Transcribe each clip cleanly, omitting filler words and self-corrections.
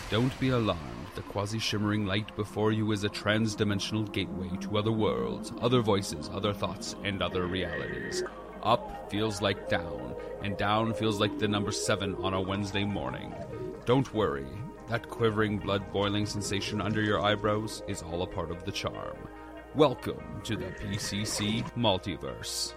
Don't be alarmed. The quasi-shimmering light before you is a trans-dimensional gateway to other worlds, other voices, other thoughts, and other realities. Up feels like down, and down feels like the number 7 on a Wednesday morning. Don't worry. That quivering, blood-boiling sensation under your eyebrows is all a part of the charm. Welcome to the PCC Multiverse.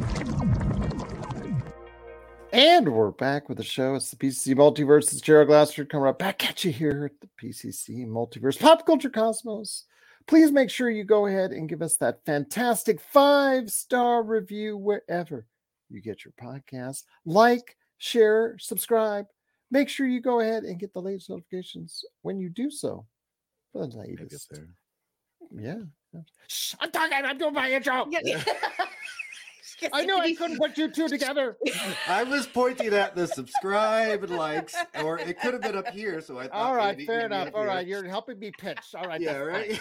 And we're back with the show. It's the PCC Multiverse. It's Gerald Glassford coming right back at you here at the PCC Multiverse Pop Culture Cosmos. Please make sure you go ahead and give us that fantastic 5-star review wherever you get your podcast. Like, share, subscribe. Make sure you go ahead and get the latest notifications when you do so. For the latest. Yeah. Shh, I'm talking. I'm doing my intro. I know I couldn't put you two together. I was pointing at the subscribe and likes, or it could have been up here. So I thought. All right, fair enough. All right, you're helping me pitch. All right. Yeah, right.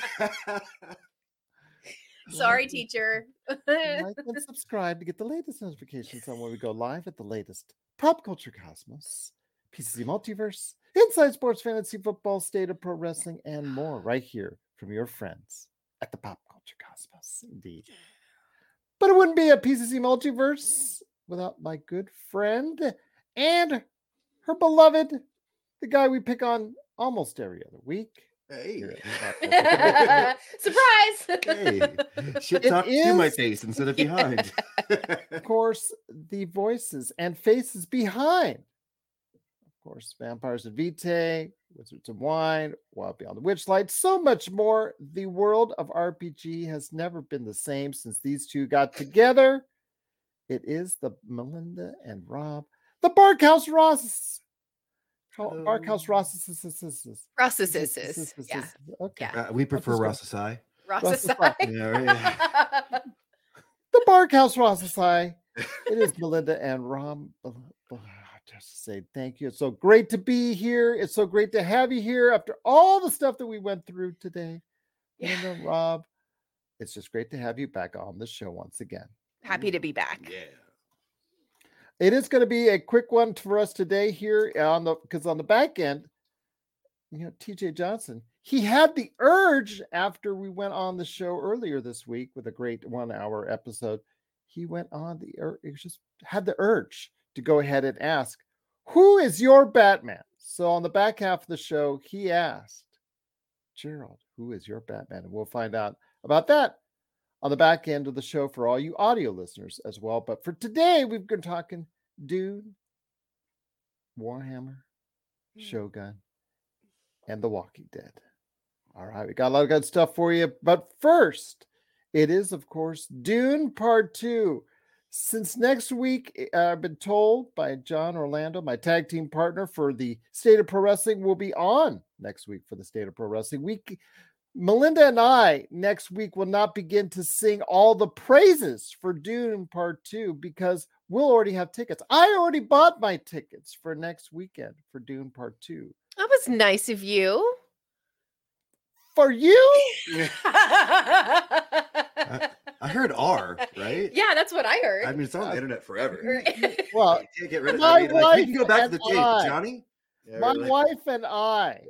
Sorry, teacher. Like and subscribe to get the latest notifications on when we go live at the latest Pop Culture Cosmos, PCC Multiverse, Inside Sports, Fantasy Football, State of Pro Wrestling, and more right here from your friends at the Pop Culture Cosmos. Indeed. But it wouldn't be a PCC Multiverse without my good friend and her beloved, the guy we pick on almost every other week. Hey. Surprise! Hey. Shit talk to my face instead of behind. Of course, the voices and faces behind. Of course, Vampires of Vitae, Wizards of Wine, Wild Beyond the Witchlight, so much more. The world of RPG has never been the same since these two got together. It is the Melinda and Rob, the Barkhouse Ross. Barkhouse Rosses. Yeah. Okay. We prefer Rossasai. Rossasai. Yeah, right. The Barkhouse Rossasai. It is Melinda and Rob. Just to say thank you. It's so great to be here. It's so great to have you here after all the stuff that we went through today. Yeah. And Rob, it's just great to have you back on the show once again. Happy to be back. Yeah. It is going to be a quick one for us today here because on the back end, TJ Johnson, he had the urge after we went on the show earlier this week with a great 1-hour episode. He went on he just had the urge to go ahead and ask, who is your Batman? So on the back half of the show, he asked, Gerald, who is your Batman? And we'll find out about that on the back end of the show for all you audio listeners as well. But for today, we've been talking Dune, Warhammer, Shogun, and The Walking Dead. All right, we got a lot of good stuff for you. But first, it is, of course, Dune Part 2. Since next week, I've been told by John Orlando, my tag team partner for the State of Pro Wrestling, will be on next week for the State of Pro Wrestling week. Melinda and I next week will not begin to sing all the praises for Dune Part 2 because we'll already have tickets. I already bought my tickets for next weekend for Dune Part 2. That was nice of you. For you? I heard R, right? Yeah, that's what I heard. I mean, it's on the internet forever. Well, You can't get rid of it. my You wife can go back to the and tape, I- Johnny. Yeah, my really. wife and I.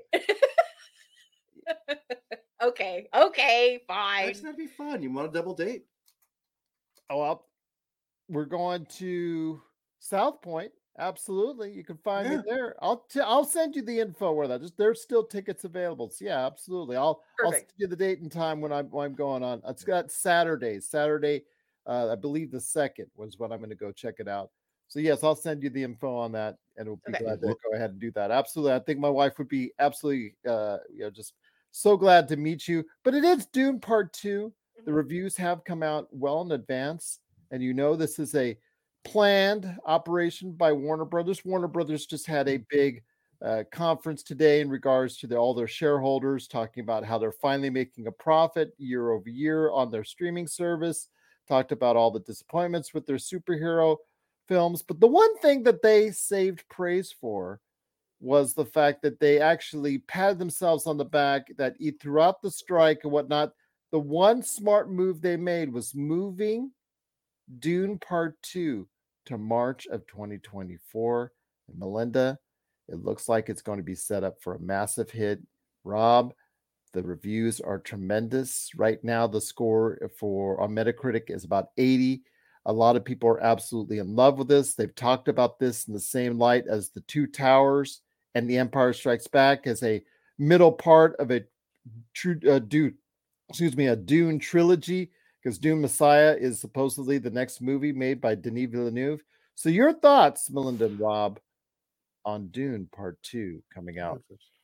Okay, fine. That's gonna be fun. You want a double date? Oh, well, we're going to South Point. Absolutely, you can find me there. I'll send you the info where that is. There's still tickets available. So yeah, absolutely. I'll send you the date and time when I'm going on. It's got Saturday, I believe the 2nd was when I'm going to go check it out. So yes, I'll send you the info on that, and we'll be glad to go ahead and do that. Absolutely, I think my wife would be absolutely, just so glad to meet you. But it is Dune Part 2. The reviews have come out well in advance, and this is a planned operation by Warner Brothers. Warner Brothers just had a big conference today in regards to all their shareholders, talking about how they're finally making a profit year over year on their streaming service, talked about all the disappointments with their superhero films. But the one thing that they saved praise for was the fact that they actually patted themselves on the back that throughout the strike and whatnot, the one smart move they made was moving Dune Part 2 to March of 2024. And Melinda, It looks like it's going to be set up for a massive hit. Rob, the reviews are tremendous. Right now, the score on Metacritic is about 80. A lot of people are absolutely in love with this. They've talked about this in the same light as The Two Towers and The Empire Strikes Back as a middle part of a Dune trilogy, because Dune Messiah is supposedly the next movie made by Denis Villeneuve. So your thoughts, Melinda and Rob, on Dune Part 2 coming out?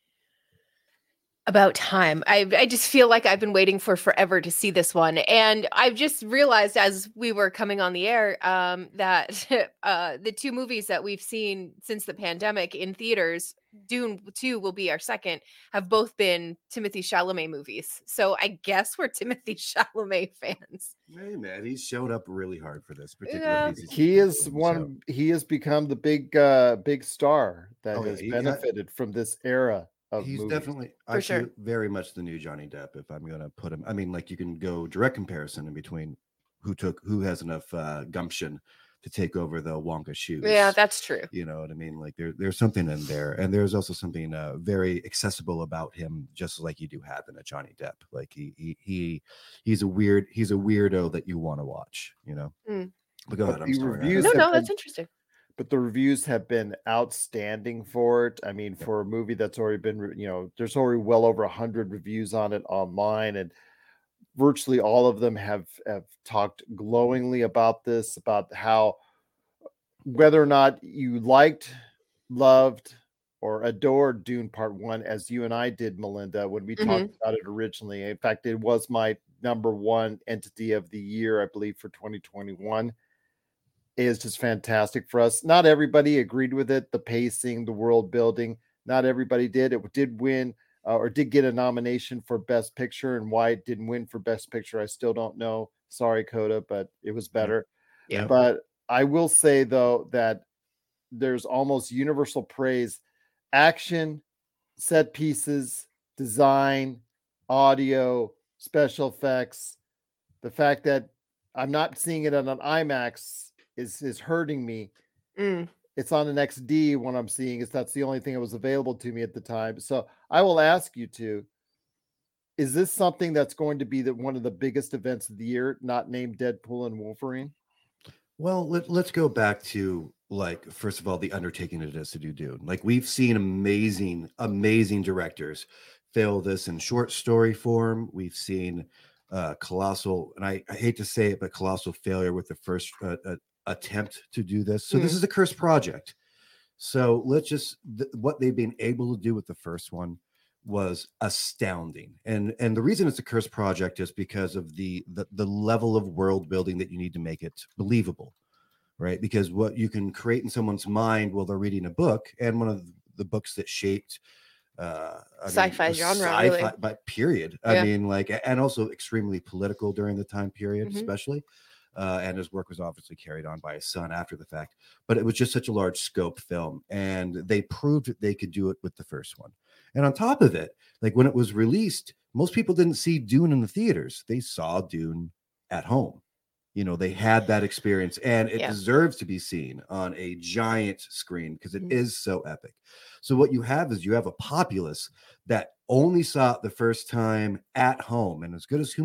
About time. I just feel like I've been waiting for forever to see this one. And I've just realized as we were coming on the air that the two movies that we've seen since the pandemic in theaters, Dune 2 will be our second, have both been Timothée Chalamet movies. So I guess we're Timothée Chalamet fans. Hey man, he's showed up really hard for this particular Yeah. piece. He has become the big star that Oh, yeah, has he- benefited from this era of He's movies. definitely, For I sure. feel very much the new Johnny Depp. If I'm going to put him, I mean, like you can go direct comparison in between who has enough gumption to take over the Wonka shoes. Yeah, that's true. You know what I mean? Like there's something in there, and there's also something very accessible about him, just like you do have in a Johnny Depp. Like he's a weirdo that you want to watch. You know. Mm. But go But ahead. I'm the sorry. reviews No, have no, been- that's interesting. But the reviews have been outstanding for it. I mean, for a movie that's already been, there's already well over 100 reviews on it online, and virtually all of them have talked glowingly about this, about how whether or not you liked, loved, or adored Dune Part 1, as you and I did, Melinda, when we talked about it originally. In fact, it was my number one entity of the year, I believe, for 2021. Is just fantastic for us. Not everybody agreed with it. The pacing, the world building, not everybody did. It did win or did get a nomination for Best Picture, and why it didn't win for Best Picture, I still don't know. Sorry, Coda, but it was better. Yeah. But I will say, though, that there's almost universal praise. Action, set pieces, design, audio, special effects. The fact that I'm not seeing it on an IMAX is hurting me. Mm. It's on an XD when I'm seeing it. That's the only thing that was available to me at the time. So I will ask you two, is this something that's going to be one of the biggest events of the year, not named Deadpool and Wolverine? Well, let's go back to, like, first of all, the undertaking it is to do Dune. Like, we've seen amazing directors fail this in short story form. We've seen colossal, and I hate to say it, but colossal failure with the first attempt to do this. So this is a cursed project. So let's just what they've been able to do with the first one was astounding. And the reason it's a cursed project is because of the level of world building that you need to make it believable, right? Because what you can create in someone's mind while they're reading a book, and one of the books that shaped Sci-fi genre, sci-fi, really. but period. Yeah. I mean, like, and also extremely political during the time period, Mhm. especially. And his work was obviously carried on by his son after the fact, but it was just such a large scope film, and they proved that they could do it with the first one. And on top of it, like when it was released, most people didn't see Dune in the theaters; they saw Dune at home. You know, they had that experience, and it Yeah. deserves to be seen on a giant screen because it Mhm. is so epic. So what you have is you have a populace that only saw it the first time at home, and as good as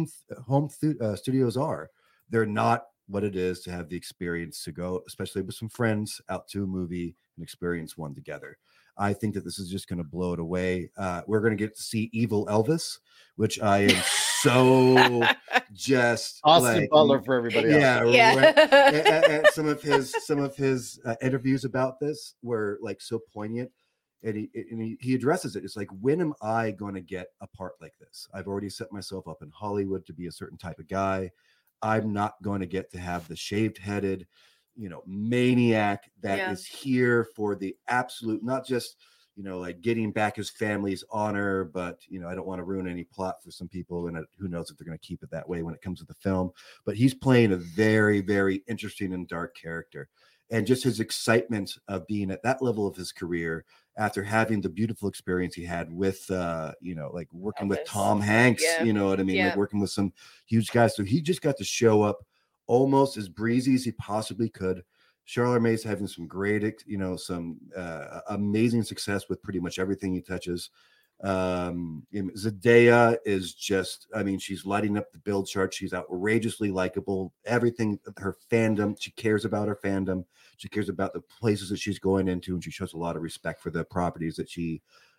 studios are, they're not what it is to have the experience to go, especially with some friends, out to a movie and experience one together. I think that this is just going to blow it away. We're going to get to see Evil Elvis, which I am so just Austin like, Butler for everybody else. yeah, Yeah. right. And some of his interviews about this were like so poignant. And he addresses it. It's like, when am I going to get a part like this? I've already set myself up in Hollywood to be a certain type of guy. I'm not going to get to have the shaved-headed, maniac that is here for the absolute, not just, like getting back his family's honor, but, I don't want to ruin any plot for some people, and who knows if they're going to keep it that way when it comes to the film. But he's playing a very, very interesting and dark character. And just his excitement of being at that level of his career after having the beautiful experience he had with, like working with Elvis. Tom Hanks, Yeah. you know what I mean? Yeah. Like working with some huge guys. So he just got to show up almost as breezy as he possibly could, Charlotte May's having some great, some amazing success with pretty much everything he touches. Zendaya is just, she's lighting up the build chart. She's outrageously likable. Everything, her fandom, she cares about her fandom. She cares about the places that she's going into, and she shows a lot of respect for the properties that she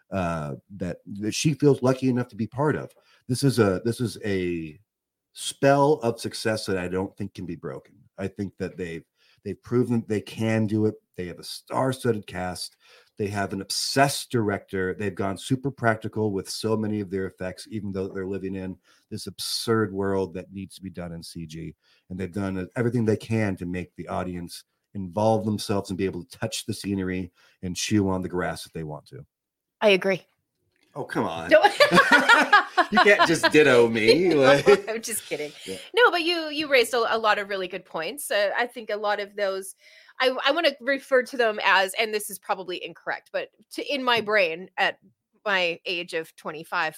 feels lucky enough to be part of. This is a spell of success that I don't think can be broken. I think that they've proven they can do it. They have a star-studded cast. They have an obsessed director. They've gone super practical with so many of their effects, even though they're living in this absurd world that needs to be done in CG. And they've done everything they can to make the audience involve themselves and be able to touch the scenery and chew on the grass if they want to. I agree. Oh, come on. You can't just ditto me. No, I'm just kidding. Yeah. No, but you raised a lot of really good points. I think a lot of those, I want to refer to them as, and this is probably incorrect, but in my brain at my age of 25,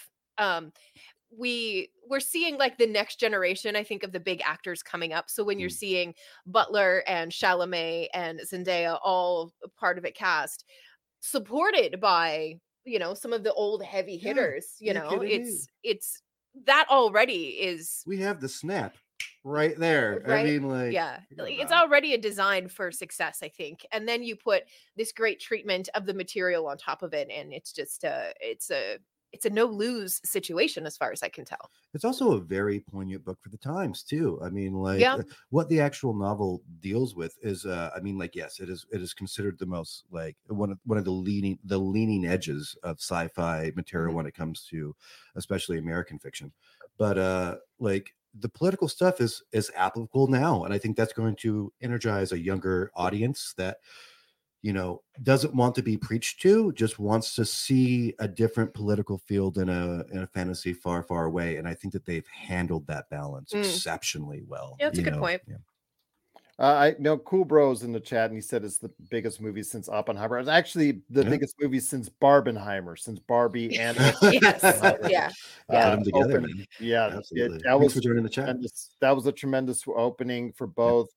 we're seeing like the next generation, I think, of the big actors coming up. So when you're seeing Butler and Chalamet and Zendaya all part of it cast, supported by some of the old heavy hitters, it's that already is. We have the snap right there. Right? It's already a design for success, I think. And then you put this great treatment of the material on top of it, and it's just it's a no lose situation as far as I can tell. It's also a very poignant book for the times too. What the actual novel deals with is, yes, it is considered the most one of the leaning edges of sci-fi material when it comes to especially American fiction. But the political stuff is applicable now, and I think that's going to energize a younger audience that doesn't want to be preached to, just wants to see a different political field in a fantasy far, far away. And I think that they've handled that balance exceptionally well. Yeah, that's a good point. Yeah. I know Cool Bro's in the chat, and he said it's the biggest movie since Oppenheimer. It's actually the biggest movie since Barbenheimer, since Barbie and yes, Put them together, man. Yeah, absolutely. That was in the chat. That was a tremendous opening for both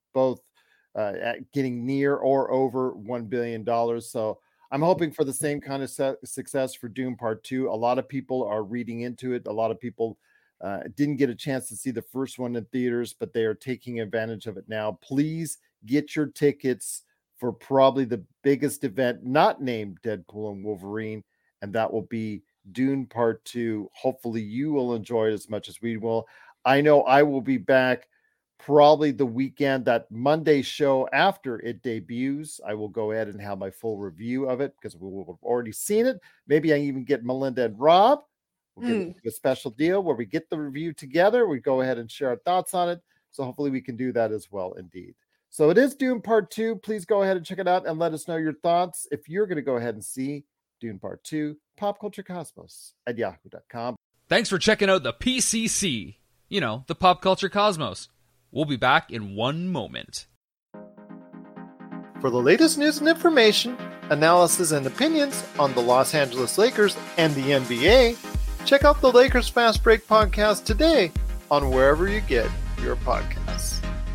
getting near or over $1 billion. So I'm hoping for the same kind of success for Dune Part 2. A lot of people are reading into it. A lot of people didn't get a chance to see the first one in theaters, but they are taking advantage of it now. Please get your tickets for probably the biggest event not named Deadpool and Wolverine, and that will be Dune Part 2. Hopefully you will enjoy it as much as we will. I know I will be back probably the weekend, that Monday show after it debuts. I will go ahead and have my full review of it because we will have already seen it. Maybe I even get Melinda and Rob. We'll get a special deal where we get the review together. We go ahead and share our thoughts on it. So hopefully we can do that as well, indeed. So it is Dune Part 2. Please go ahead and check it out and let us know your thoughts. If you're going to go ahead and see Dune Part 2, popculturecosmos@yahoo.com. Thanks for checking out the PCC, the Pop Culture Cosmos. We'll be back in one moment. For the latest news and information, analysis and opinions on the Los Angeles Lakers and the NBA, check out the Lakers Fast Break podcast today on wherever you get your podcasts.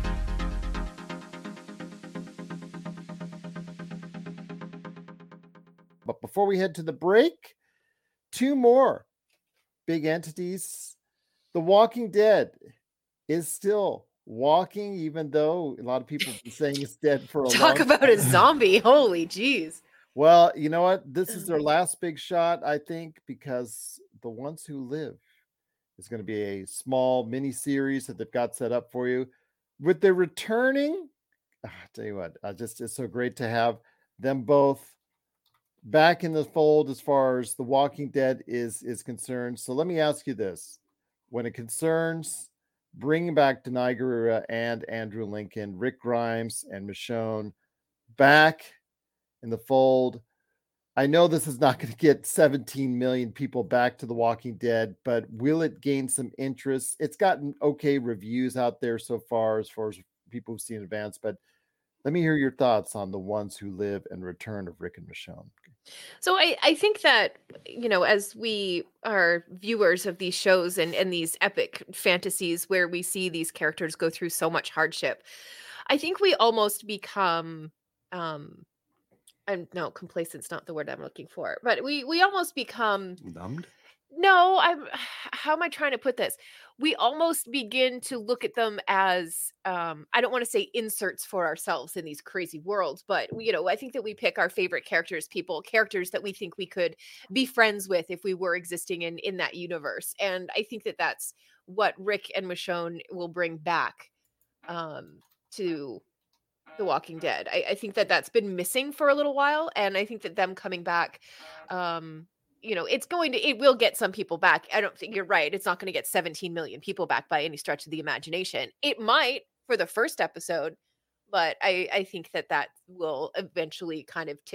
But before we head to the break, two more big entities. The Walking Dead is still walking, even though a lot of people have been saying it's dead for a long time. Talk about a zombie. Holy jeez. Well, you know what? This is their last big shot, I think, because The Ones Who Live is going to be a small mini series that they've got set up for you. With their returning, I tell you what, it's so great to have them both back in the fold as far as The Walking Dead is concerned. So let me ask you this. When it concerns bringing back Denai Guerrera and Andrew Lincoln, Rick Grimes and Michonne back in the fold, I know this is not going to get 17 million people back to The Walking Dead, but will it gain some interest? It's gotten okay reviews out there so far as people who've seen it advance, but let me hear your thoughts on The Ones Who Live and return of Rick and Michonne. So I think that, as we are viewers of these shows and these epic fantasies where we see these characters go through so much hardship, I think we almost become and no, complacent's not the word I'm looking for, but we almost become Numbed? no, how am I trying to put this? We almost begin to look at them as I don't want to say inserts for ourselves in these crazy worlds, but I think that we pick our favorite characters that we think we could be friends with if we were existing in that universe. And I think that that's what Rick and Michonne will bring back to The Walking Dead. I think that that's been missing for a little while, and I think that them coming back, it will get some people back. I don't think you're right. It's not going to get 17 million people back by any stretch of the imagination. It might for the first episode, but I think that will eventually kind of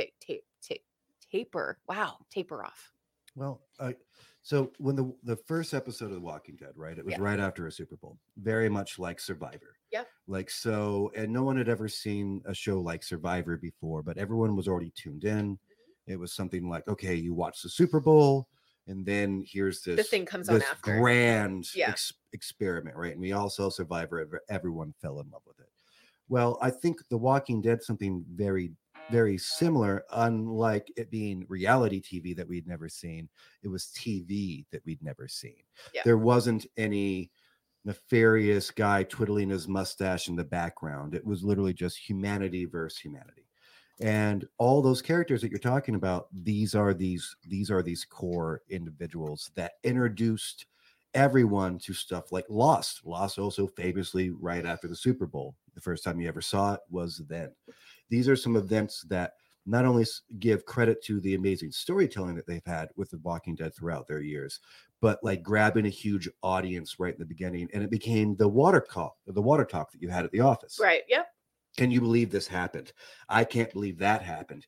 taper off. Well, so when the first episode of The Walking Dead, right? It was right after a Super Bowl, very much like Survivor. Yep. Like so, and no one had ever seen a show like Survivor before, but everyone was already tuned in. It was something like, okay, you watch the Super Bowl, and then here's The thing comes this on after. grand Yeah. experiment, right? And we all saw Survivor. Everyone fell in love with it. Well, I think The Walking Dead, something very, very similar, unlike it being reality TV that we'd never seen. It was TV that we'd never seen. Yeah. There wasn't any nefarious guy twiddling his mustache in the background. It was literally just humanity versus humanity. And all those characters that you're talking about, these are these core individuals that introduced everyone to stuff like Lost. Lost also famously right after the Super Bowl. The first time you ever saw it was then. These are some events that not only give credit to the amazing storytelling that they've had with The Walking Dead throughout their years, but like grabbing a huge audience right in the beginning, and it became the water talk that you had at the office. Right. Yep. Can you believe this happened? I can't believe that happened.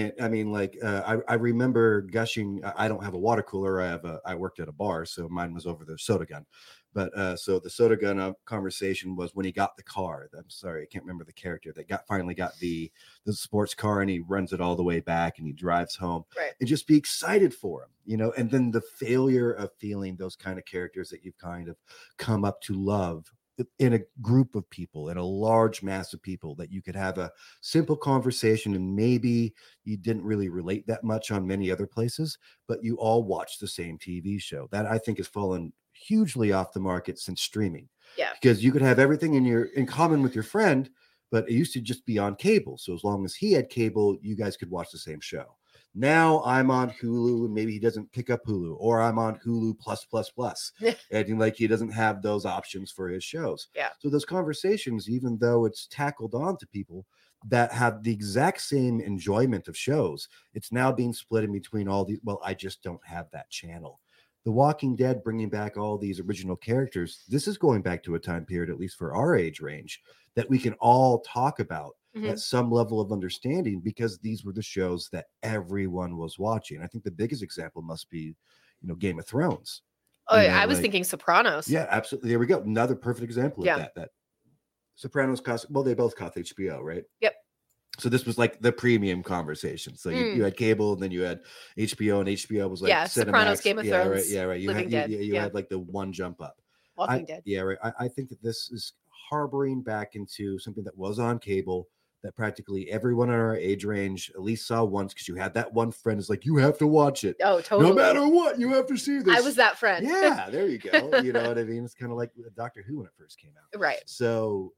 I remember gushing. I don't have a water cooler. I worked at a bar, so mine was over the soda gun. But so the soda gun conversation was when he got the car. I'm sorry, I can't remember the character that finally got the sports car, and he runs it all the way back and he drives home. Right. And just be excited for him, and then the failure of feeling those kind of characters that you've kind of come up to love in a group of people, in a large mass of people, that you could have a simple conversation, and maybe you didn't really relate that much on many other places, but you all watch the same TV show. That I think has fallen hugely off the market since streaming. Yeah. Because you could have everything in common with your friend, but it used to just be on cable. So as long as he had cable, you guys could watch the same show. Now I'm on Hulu, and maybe he doesn't pick up Hulu, or I'm on Hulu plus, and like he doesn't have those options for his shows. Yeah. So those conversations, even though it's tackled on to people that have the exact same enjoyment of shows, it's now being split in between all these. Well, I just don't have that channel. The Walking Dead bringing back all these original characters. This is going back to a time period, at least for our age range, that we can all talk about at some level of understanding, because these were the shows that everyone was watching. I think the biggest example must be, Game of Thrones. Oh, I was thinking Sopranos. Yeah, absolutely. There we go. Another perfect example of that. That Sopranos cost, well, they both cost HBO, right? Yep. So this was like the premium conversation. So you had cable, and then you had HBO, and HBO was like Sopranos, Game of Thrones. Right, yeah, right. You had like the one jump up. Walking Dead. Yeah, right. I think that this is harboring back into something that was on cable, that practically everyone in our age range at least saw once, because you had that one friend is like, you have to watch it. Oh, totally. No matter what, you have to see this. I was that friend. Yeah, there you go. You know what I mean? It's kind of like Doctor Who when it first came out. Right. So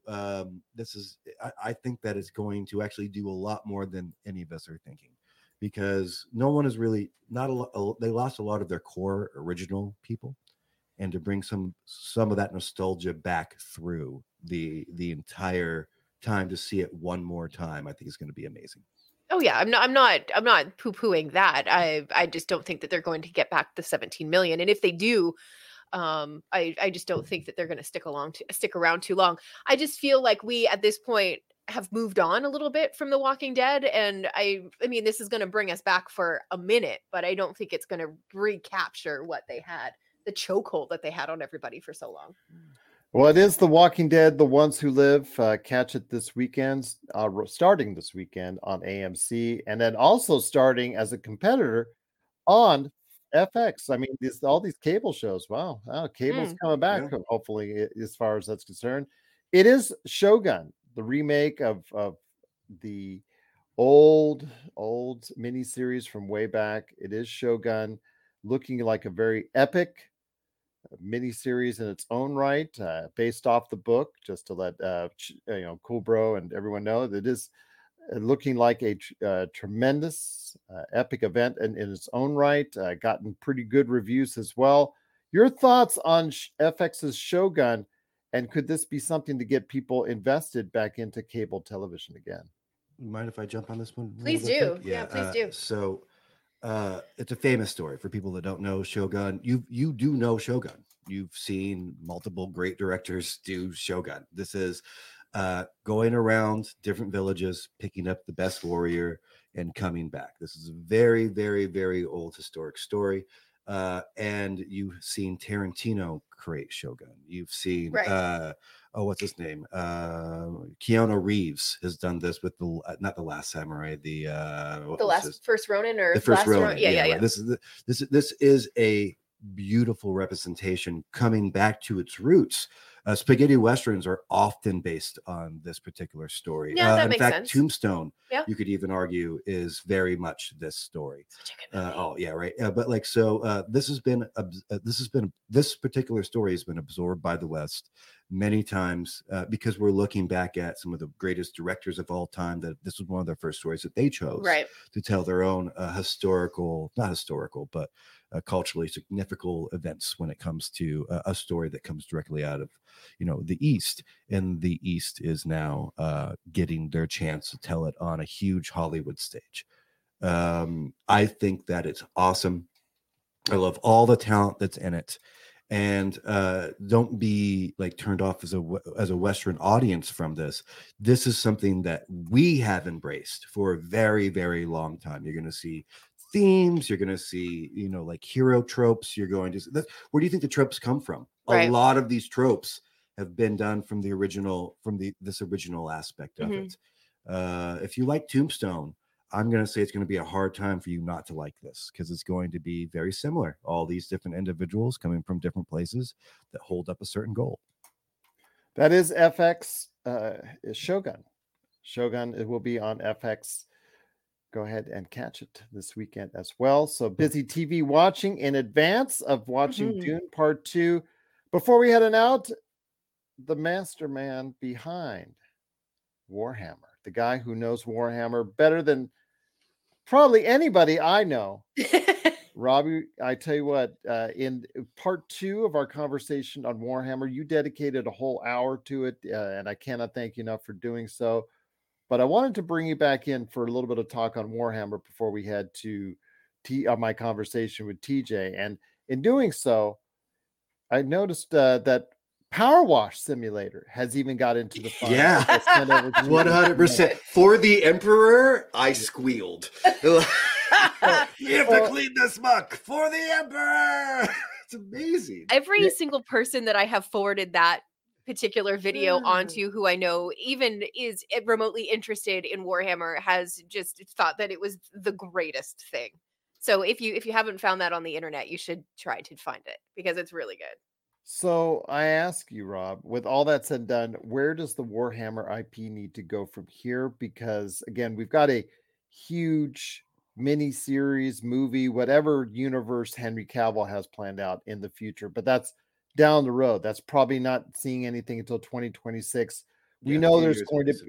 I think that it's going to actually do a lot more than any of us are thinking, because no one is really they lost a lot of their core original people, and to bring some of that nostalgia back through the entire time to see it one more time, I think is going to be amazing. Oh yeah, I'm not poo-pooing that. I just don't think that they're going to get back the 17 million, and if they do, I just don't think that they're going to stick around too long. I just feel like we at this point have moved on a little bit from The Walking Dead, and I mean this is going to bring us back for a minute, but I don't think it's going to recapture what they had, the chokehold that they had on everybody for so long. Well, it is The Walking Dead, The Ones Who Live. Catch it this weekend, starting this weekend on AMC, and then also starting as a competitor on FX. I mean, all these cable shows. Wow, cable's coming back, hopefully, as far as that's concerned. It is Shogun. the remake of the old miniseries from way back. It is Shogun, looking like a very epic miniseries in its own right, based off the book. Just to let Cool Bro and everyone know that it is looking like a tremendous epic event in its own right. Gotten pretty good reviews as well. Your thoughts on FX's Shogun, and could this be something to get people invested back into cable television again? Mind if I jump on this one? Please do. Yeah, please do. So it's a famous story for people that don't know Shogun. You do know Shogun. You've seen multiple great directors do Shogun. This is going around different villages, picking up the best warrior and coming back. This is a very, very, very old historic story. And you've seen Tarantino create Shogun. You've seen what's his name? Keanu Reeves has done this with not the Last Samurai, First Ronin, or the First Ronin. Yeah. This is a beautiful representation coming back to its roots. Spaghetti westerns are often based on this particular story. Yeah, that in makes fact, sense. Tombstone, Yeah. you could even argue, is very much this story. Such a good movie. But this particular story has been absorbed by the West many times because we're looking back at some of the greatest directors of all time. That this was one of their first stories that they chose to tell their own culturally significant events when it comes to a story that comes directly out of the East. And the East is now getting their chance to tell it on a huge Hollywood stage. I think that it's awesome. I love all the talent that's in it. And don't be turned off as a Western audience from this. This is something that we have embraced for a very, very long time. You're going to see themes, you're going to see hero tropes. You're going to where do you think the tropes come from? A lot of these tropes have been done from this original aspect of it. If you like Tombstone, I'm going to say it's going to be a hard time for you not to like this, because it's going to be very similar. All these different individuals coming from different places that hold up a certain goal. That is FX Shogun. It will be on FX. Go ahead and catch it this weekend as well. So busy TV watching in advance of watching Dune Part 2. Before we head on out, the masterman behind Warhammer, the guy who knows Warhammer better than probably anybody I know. Robbie, I tell you what, in Part 2 of our conversation on Warhammer, you dedicated a whole hour to it, and I cannot thank you enough for doing so. But I wanted to bring you back in for a little bit of talk on Warhammer before we head to my conversation with TJ. And in doing so, I noticed that Power Wash Simulator has even got into the fun. Yeah, 100%. For the Emperor, I squealed. You have to clean this muck for the Emperor. It's amazing. Every single person that I have forwarded that particular video onto, who I know even is remotely interested in Warhammer, has just thought that it was the greatest thing. So if you haven't found that on the internet, you should try to find it, because it's really good. So I ask you, Rob, with all that said and done, where does the Warhammer IP need to go from here? Because again, we've got a huge mini-series, movie, whatever universe Henry Cavill has planned out in the future, but that's down the road. That's probably not seeing anything until 2026. We know there's going to be,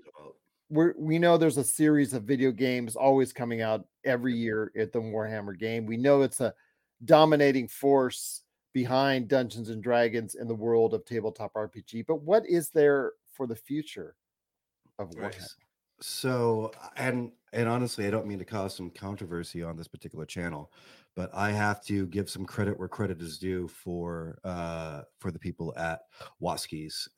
we know there's a series of video games always coming out every year at the Warhammer game. We know it's a dominating force behind Dungeons and Dragons in the world of tabletop RPG. But what is there for the future of Warhammer? Right. So, and honestly, I don't mean to cause some controversy on this particular channel, but I have to give some credit where credit is due for the people at Waskies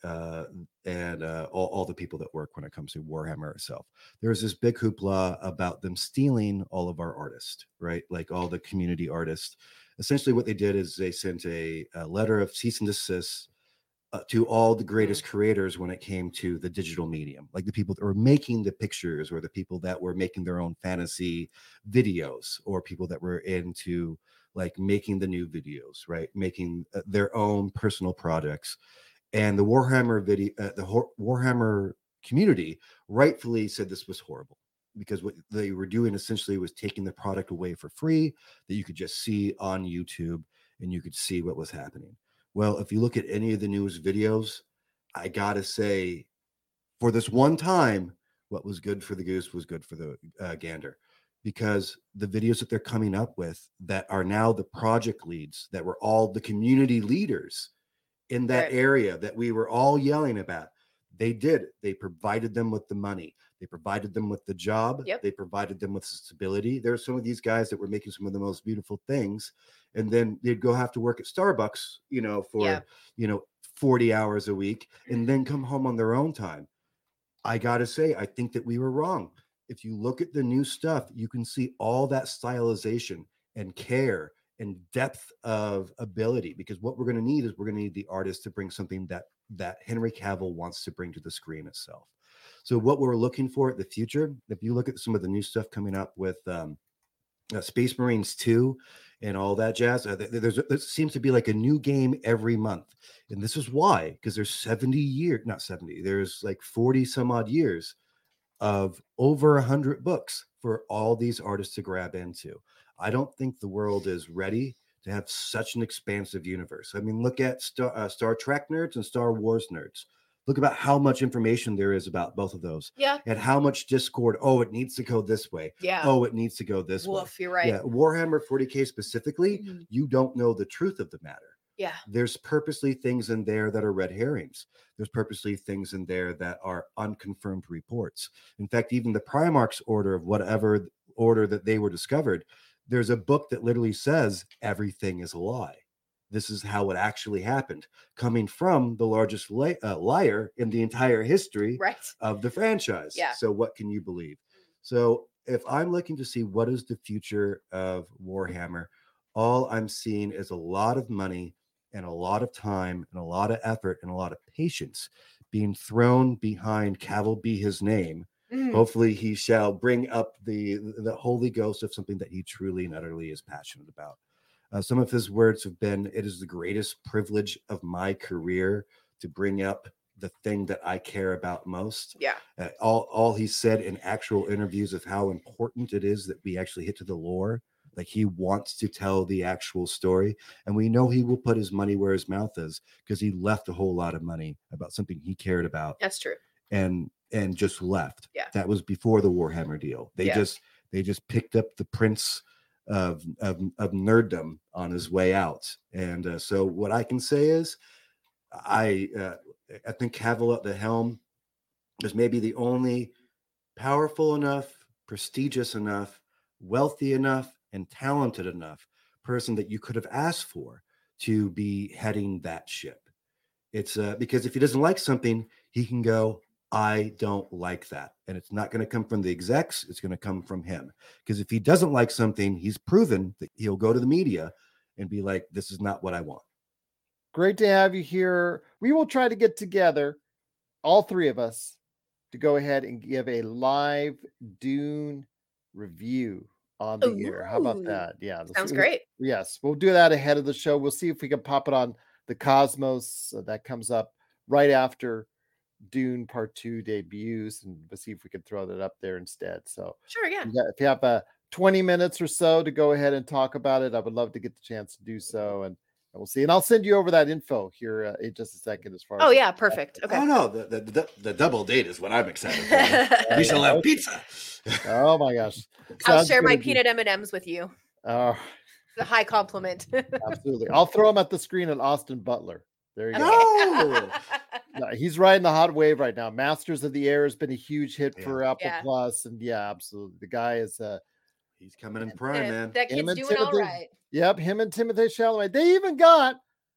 and all the people that work when it comes to Warhammer itself. There's this big hoopla about them stealing all of our artists, right? Like all the community artists. Essentially, what they did is they sent a letter of cease and desist to all the greatest creators when it came to the digital medium, like the people that were making the pictures, or the people that were making their own fantasy videos, or people that were into like making the new videos, right? Making their own personal projects. And the Warhammer Warhammer community rightfully said this was horrible, because what they were doing essentially was taking the product away for free that you could just see on YouTube, and you could see what was happening. Well, if you look at any of the news videos, I gotta say, for this one time, what was good for the goose was good for the gander, because the videos that they're coming up with that are now the project leads, that were all the community leaders in that area that we were all yelling about, they provided them with the money. They provided them with the job. Yep. They provided them with stability. There are some of these guys that were making some of the most beautiful things, and then they'd go have to work at Starbucks, for 40 hours a week, and then come home on their own time. I gotta say, I think that we were wrong. If you look at the new stuff, you can see all that stylization and care and depth of ability, because what we're going to need is the artist to bring something that Henry Cavill wants to bring to the screen itself. So what we're looking for at the future, if you look at some of the new stuff coming up with Space Marines 2 and all that jazz, there seems to be like a new game every month. And this is why, because there's there's like 40 some odd years of over 100 books for all these artists to grab into. I don't think the world is ready to have such an expansive universe. I mean, look at Star Trek nerds and Star Wars nerds. Look about how much information there is about both of those. Yeah. And how much discord. Oh, it needs to go this way. Yeah. Oh, it needs to go this way. You're right. Yeah. Warhammer 40K specifically, you don't know the truth of the matter. Yeah. There's purposely things in there that are red herrings. There's purposely things in there that are unconfirmed reports. In fact, even the Primarch's order of whatever order that they were discovered, there's a book that literally says everything is a lie. This is how it actually happened, coming from the largest liar in the entire history of the franchise. Yeah. So what can you believe? So if I'm looking to see what is the future of Warhammer, all I'm seeing is a lot of money and a lot of time and a lot of effort and a lot of patience being thrown behind Cavill be his name. Hopefully he shall bring up the Holy Ghost of something that he truly and utterly is passionate about. Some of his words have been, "It is the greatest privilege of my career to bring up the thing that I care about most." Yeah. All he said in actual interviews of how important it is that we actually hit to the lore. Like, he wants to tell the actual story, and we know he will put his money where his mouth is, because he left a whole lot of money about something he cared about. That's true. And just left. Yeah. That was before the Warhammer deal. They just picked up the prince of nerddom on his way out. And so what I can say is, I think Cavill at the helm is maybe the only powerful enough, prestigious enough, wealthy enough, and talented enough person that you could have asked for to be heading that ship. It's because if he doesn't like something, he can go, "I don't like that." And it's not going to come from the execs. It's going to come from him. Because if he doesn't like something, he's proven that he'll go to the media and be like, "This is not what I want." Great to have you here. We will try to get together, all three of us, to go ahead and give a live Dune review on the air. How about that? Yeah. Sounds great. Yes. We'll do that ahead of the show. We'll see if we can pop it on the Cosmos. That comes up right after Dune Part 2 debuts, and we'll see if we can throw that up there instead. So sure, yeah. If you have 20 minutes or so to go ahead and talk about it, I would love to get the chance to do so, and we'll see. And I'll send you over that info here in just a second. As far as perfect. Okay. Oh no, the double date is what I'm excited for. We shall have pizza. Oh my gosh! I'll share my peanut M&Ms with you. Oh, it's a high compliment. Absolutely. I'll throw him at the screen at Austin Butler. There you go. No, he's riding the hot wave right now. Masters of the Air has been a huge hit for Apple Plus, and absolutely, the guy is he's coming in prime, man. That kid's doing all right. Yep, him and Timothée Chalamet. They even got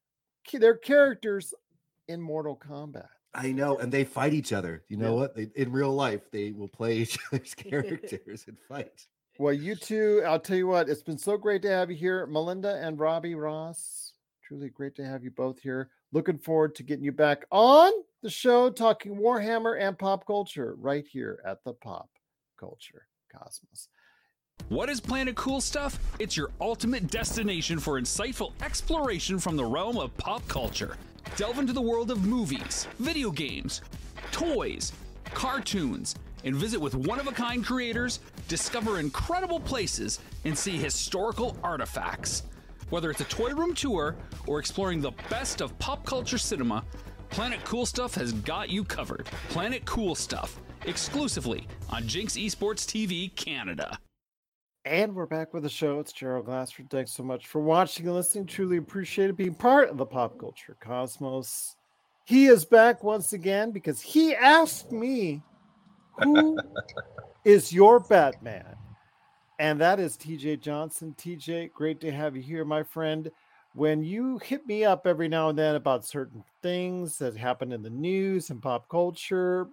their characters in Mortal Kombat. I know, and they fight each other. You know what? In real life, they will play each other's characters and fight. Well, you two, I'll tell you what, it's been so great to have you here, Melinda and Robbie Ross. Truly great to have you both here. Looking forward to getting you back on the show, talking Warhammer and pop culture right here at the Pop Culture Cosmos. What is Planet Cool Stuff? It's your ultimate destination for insightful exploration from the realm of pop culture. Delve into the world of movies, video games, toys, cartoons, and visit with one-of-a-kind creators, discover incredible places, and see historical artifacts. Whether it's a toy room tour or exploring the best of pop culture cinema, Planet Cool Stuff has got you covered. Planet Cool Stuff, exclusively on Jinx Esports TV Canada. And we're back with the show. It's Gerald Glassford. Thanks so much for watching and listening. Truly appreciate it, being part of the pop culture cosmos. He is back once again because he asked me, who is your Batman? And that is TJ Johnson. TJ, great to have you here, my friend. When you hit me up every now and then about certain things that happen in the news and pop culture,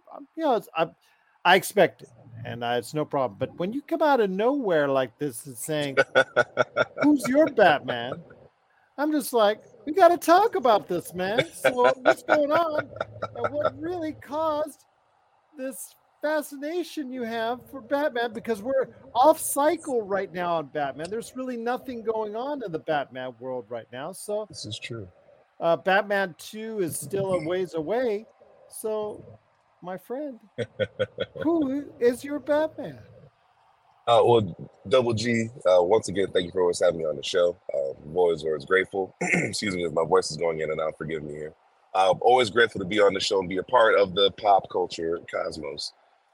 I expect it, and it's no problem. But when you come out of nowhere like this and saying, who's your Batman? I'm just like, we got to talk about this, man. So what's going on? And what really caused this fascination you have for Batman? Because we're off cycle right now on Batman. There's really nothing going on in the Batman world right now. So This is true. Batman 2 is still a ways away. So, my friend, who is your Batman? Well, Double G, once again, thank you for always having me on the show. Always grateful. Excuse me, if my voice is going in and out, forgive me here. Always grateful to be on the show and be a part of the pop culture cosmos.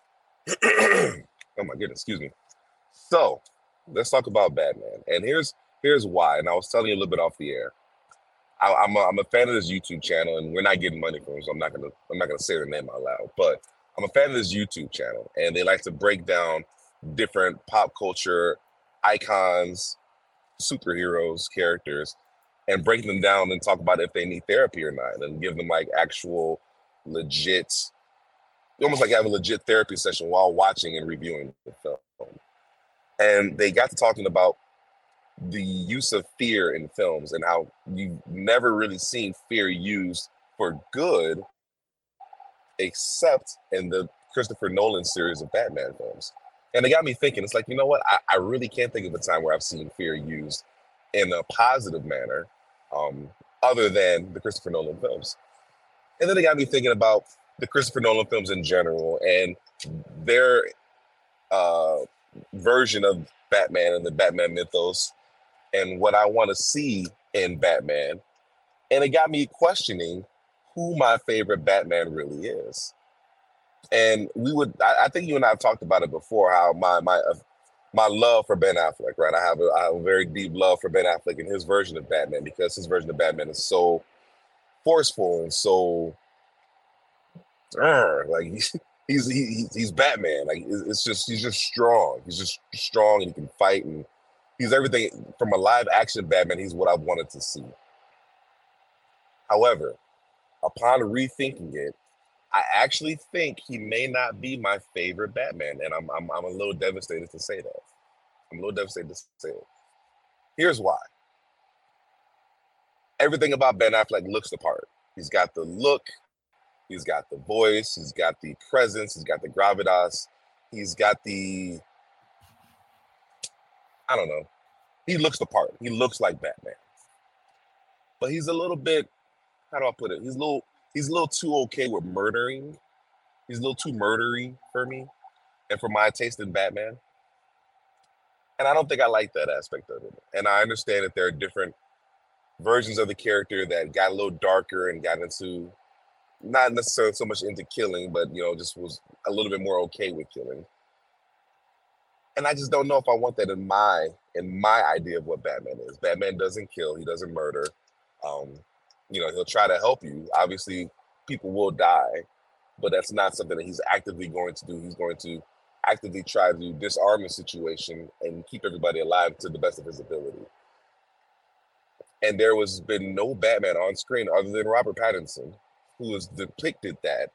Oh my goodness, excuse me. So, let's talk about Batman. And here's why. And I was telling you a little bit off the air. I'm a fan of this YouTube channel, and we're not getting money from them, so I'm not gonna say their name out loud. But I'm a fan of this YouTube channel, and they like to break down different pop culture icons, superheroes, characters, and break them down and talk about if they need therapy or not, and give them like actual legit, almost like have a legit therapy session while watching and reviewing the film. And they got to talking about the use of fear in films and how you've never really seen fear used for good except in the Christopher Nolan series of Batman films. And it got me thinking, it's like, you know what? I really can't think of a time where I've seen fear used in a positive manner other than the Christopher Nolan films. And then it got me thinking about the Christopher Nolan films in general and their version of Batman and the Batman mythos and what I want to see in Batman. And it got me questioning who my favorite Batman really is. And I think you and I have talked about it before, how my love for Ben Affleck, right? I have a very deep love for Ben Affleck and his version of Batman, because his version of Batman is so forceful and so like he's Batman. Like he's just strong. He's just strong and he can fight, and he's everything from a live action Batman. He's what I wanted to see. However, upon rethinking it, I actually think he may not be my favorite Batman, and I'm a little devastated to say that. I'm a little devastated to say it. Here's why. Everything about Ben Affleck looks the part. He's got the look, he's got the voice, he's got the presence, he's got the gravitas, he's got the, I don't know. He looks the part. He looks like Batman. But he's a little bit, how do I put it? He's a little too okay with murdering. He's a little too murdery for me and for my taste in Batman. And I don't think I like that aspect of it. And I understand that there are different versions of the character that got a little darker and got into, not necessarily so much into killing, but, just was a little bit more okay with killing. And I just don't know if I want that in my idea of what Batman is. Batman doesn't kill. He doesn't murder. He'll try to help you. Obviously, people will die, but that's not something that he's actively going to do. He's going to actively try to disarm the situation and keep everybody alive to the best of his ability. And there has been no Batman on screen other than Robert Pattinson who has depicted that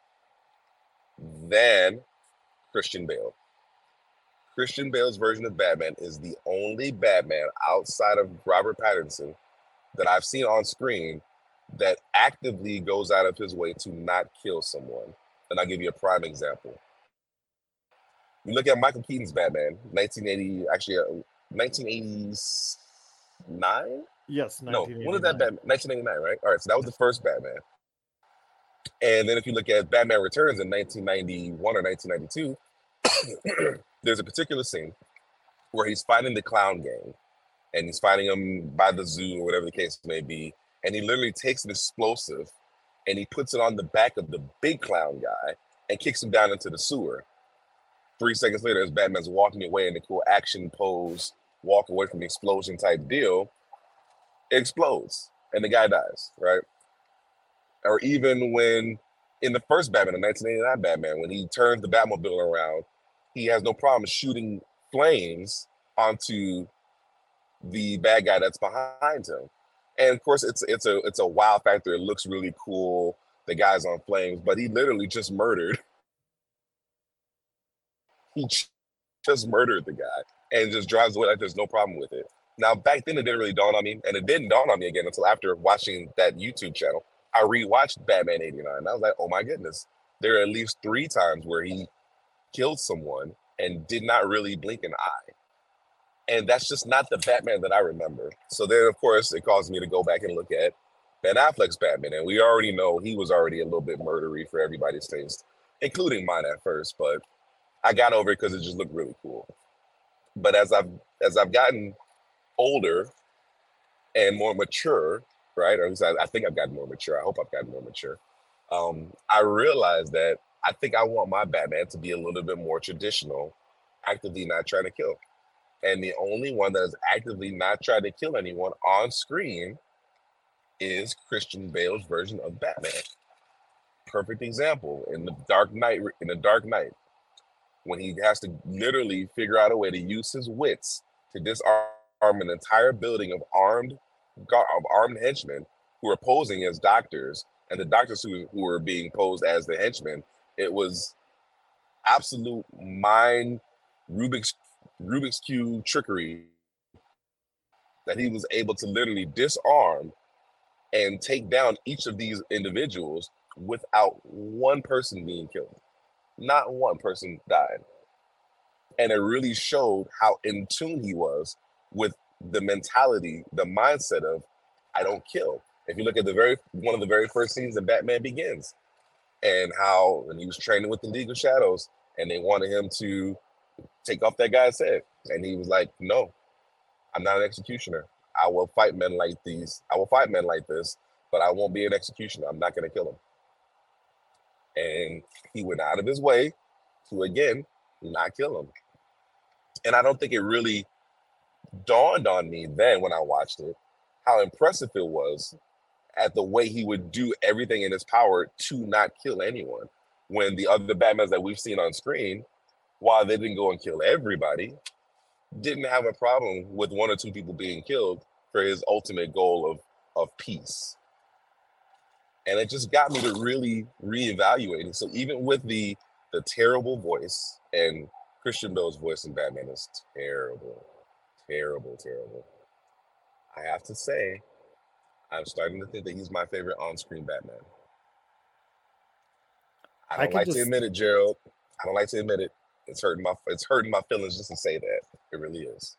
than Christian Bale. Christian Bale's version of Batman is the only Batman outside of Robert Pattinson that I've seen on screen that actively goes out of his way to not kill someone. And I'll give you a prime example. You look at Michael Keaton's Batman, 1989? Yes, 1989. No, when was that Batman? 1989, right? All right, so that was the first Batman. And then if you look at Batman Returns in 1991 or 1992, there's a particular scene where he's fighting the clown gang, and he's fighting them by the zoo or whatever the case may be. And he literally takes an explosive and he puts it on the back of the big clown guy and kicks him down into the sewer. 3 seconds later, as Batman's walking away in the cool action pose, walk away from the explosion type deal, it explodes and the guy dies, right? Or even when in the first Batman, the 1989 Batman, when he turns the Batmobile around, he has no problem shooting flames onto the bad guy that's behind him. And of course, it's a wow factor. It looks really cool. The guy's on flames, but he literally just murdered. He just murdered the guy and just drives away like there's no problem with it. Now, back then, it didn't really dawn on me, and it didn't dawn on me again until after watching that YouTube channel. I rewatched Batman 89, and I was like, oh my goodness. There are at least 3 times where he killed someone and did not really blink an eye. And that's just not the Batman that I remember. So then, of course, it caused me to go back and look at Ben Affleck's Batman. And we already know he was already a little bit murdery for everybody's taste, including mine at first. But I got over it because it just looked really cool. But as I've gotten older and more mature, right? Or at least I think I've gotten more mature. I hope I've gotten more mature. I realized that I think I want my Batman to be a little bit more traditional, actively not trying to kill. And the only one that is actively not trying to kill anyone on screen is Christian Bale's version of Batman. Perfect example in the Dark Knight, when he has to literally figure out a way to use his wits to disarm an entire building of armed henchmen who are posing as doctors, and the doctors who were being posed as the henchmen. It was absolute mind Rubik's Cube trickery that he was able to literally disarm and take down each of these individuals without one person being killed. Not one person died. And it really showed how in tune he was with the mentality, the mindset of, I don't kill. If you look at one of the very first scenes in Batman Begins, and how when he was training with the League of Shadows, and they wanted him to take off that guy's head. And he was like, no, I'm not an executioner. I will fight men like these. I will fight men like this, but I won't be an executioner. I'm not going to kill him. And he went out of his way to, again, not kill him. And I don't think it really dawned on me then when I watched it, how impressive it was at the way he would do everything in his power to not kill anyone. When the other Batmans that we've seen on screen, while they didn't go and kill everybody, didn't have a problem with 1 or 2 people being killed for his ultimate goal of peace. And it just got me to really reevaluate it. So even with the terrible voice, and Christian Bale's voice in Batman is terrible, terrible, terrible. I have to say, I'm starting to think that he's my favorite on-screen Batman. I don't like to admit it, Gerald. I don't like to admit it. It's hurting my feelings just to say that. It really is.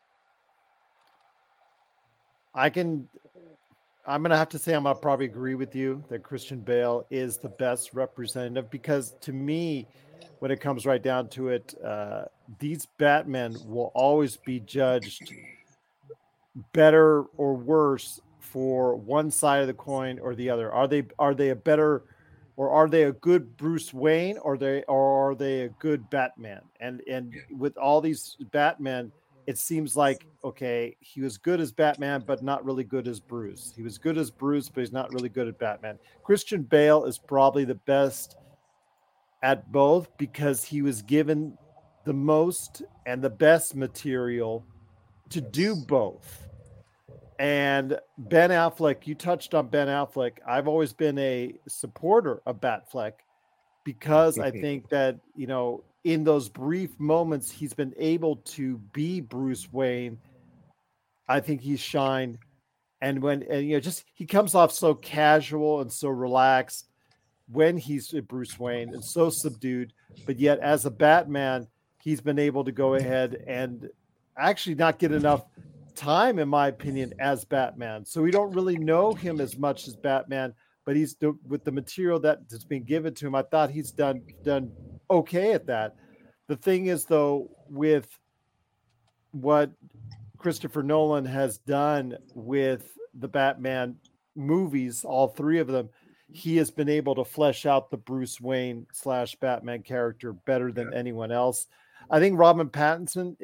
I'm going to have to say I'm going to probably agree with you that Christian Bale is the best representative, because to me, when it comes right down to it, these Batmen will always be judged better or worse for one side of the coin or the other. Are they a better, or are they a good Bruce Wayne, or are they a good Batman? And with all these Batmen, it seems like, okay, he was good as Batman, but not really good as Bruce. He was good as Bruce, but he's not really good at Batman. Christian Bale is probably the best at both, because he was given the most and the best material to do both. And Ben Affleck, you touched on Ben Affleck. I've always been a supporter of Batfleck, because I think that, in those brief moments he's been able to be Bruce Wayne, I think he's shined. And he comes off so casual and so relaxed when he's Bruce Wayne, and so subdued, but yet as a Batman, he's been able to go ahead and actually not get enough time, in my opinion, as Batman. So we don't really know him as much as Batman, but with the material that's been given to him, I thought he's done okay at that. The thing is, though, with what Christopher Nolan has done with the Batman movies, all three of them, he has been able to flesh out the Bruce Wayne / Batman character better than anyone else. I think Robert Pattinson's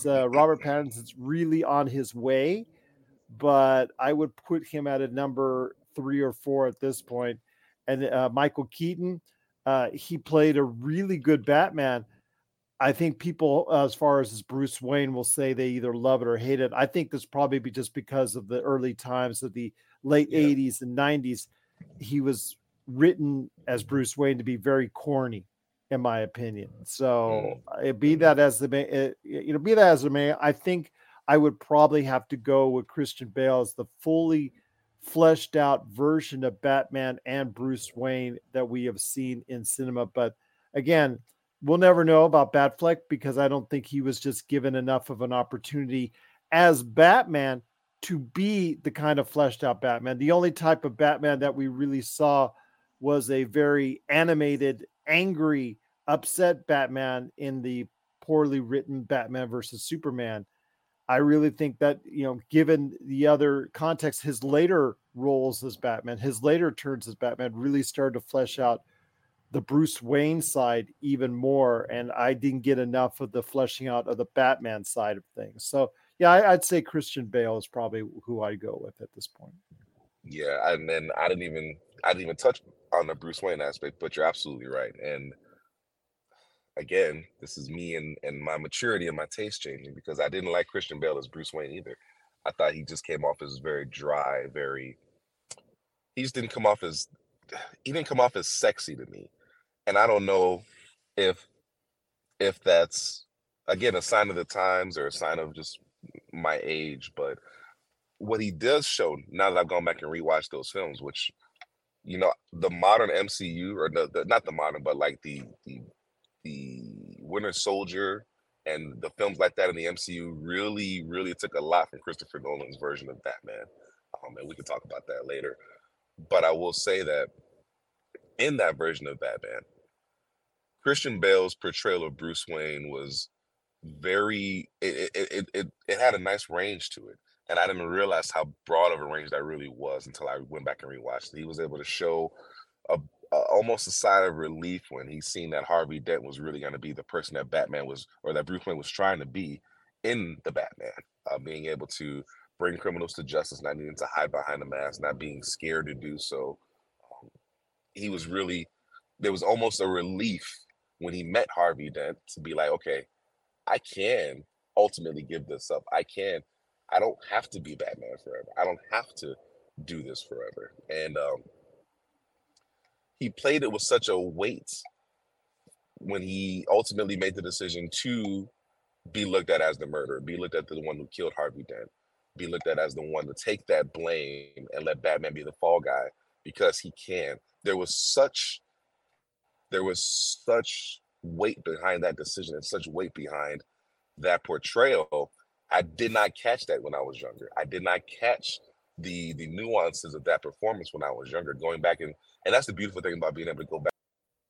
really on his way, but I would put him at a number 3 or 4 at this point. And Michael Keaton, he played a really good Batman. I think people, as far as Bruce Wayne, will say they either love it or hate it. I think this probably be just because of the early times of the late 80s and 90s. He was written as Bruce Wayne to be very corny, in my opinion. So be that as the may, I think I would probably have to go with Christian Bale as the fully fleshed out version of Batman and Bruce Wayne that we have seen in cinema. But again, we'll never know about Batfleck because I don't think he was just given enough of an opportunity as Batman to be the kind of fleshed out Batman. The only type of Batman that we really saw was a very animated, angry, upset Batman in the poorly written Batman versus Superman. I really think that, given the other context, his later roles as Batman, his later turns as Batman really started to flesh out the Bruce Wayne side even more. And I didn't get enough of the fleshing out of the Batman side of things. So yeah, I'd say Christian Bale is probably who I go with at this point. Yeah. And then I didn't even touch on the Bruce Wayne aspect, but you're absolutely right. And again, this is me and my maturity and my taste changing, because I didn't like Christian Bale as Bruce Wayne either. I thought he just came off as very dry, he didn't come off as sexy to me. And I don't know if that's, again, a sign of the times or a sign of just my age, but what he does show, now that I've gone back and rewatched those films, which, the modern MCU, or not the modern, but like the Winter Soldier and the films like that in the MCU really, really took a lot from Christopher Nolan's version of Batman. And we can talk about that later. But I will say that in that version of Batman, Christian Bale's portrayal of Bruce Wayne was it had a nice range to it. And I didn't realize how broad of a range that really was until I went back and rewatched it. He was able to show almost a sigh of relief when he seen that Harvey Dent was really going to be the person that Batman was, or that Bruce Wayne was trying to be in the Batman, being able to bring criminals to justice, not needing to hide behind a mask, not being scared to do so. There was almost a relief when he met Harvey Dent to be like, okay, I can ultimately give this up. I don't have to be Batman forever. I don't have to do this forever. And he played it with such a weight when he ultimately made the decision to be looked at as the murderer, be looked at as the one who killed Harvey Dent, be looked at as the one to take that blame and let Batman be the fall guy because he can. There was such weight behind that decision and such weight behind that portrayal. I did not catch that when I was younger. I did not catch the nuances of that performance when I was younger. Going back and that's the beautiful thing about being able to go back